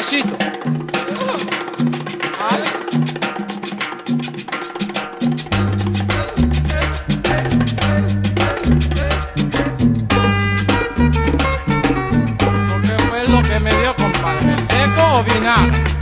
Luisito. Ay. ¿Eso qué fue lo que me dio, compadre? ¿Seco o vinagre?